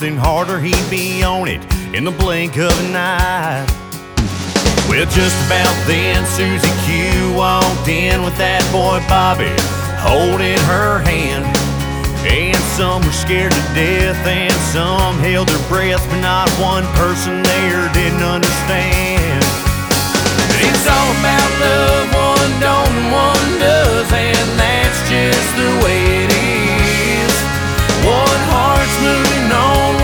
Then harder, he'd be on it in the blink of an eye. Well, just about then, Susie Q walked in with that boy Bobby holding her hand. And some were scared to death and some held their breath, but not one person there didn't understand. It's all about love, one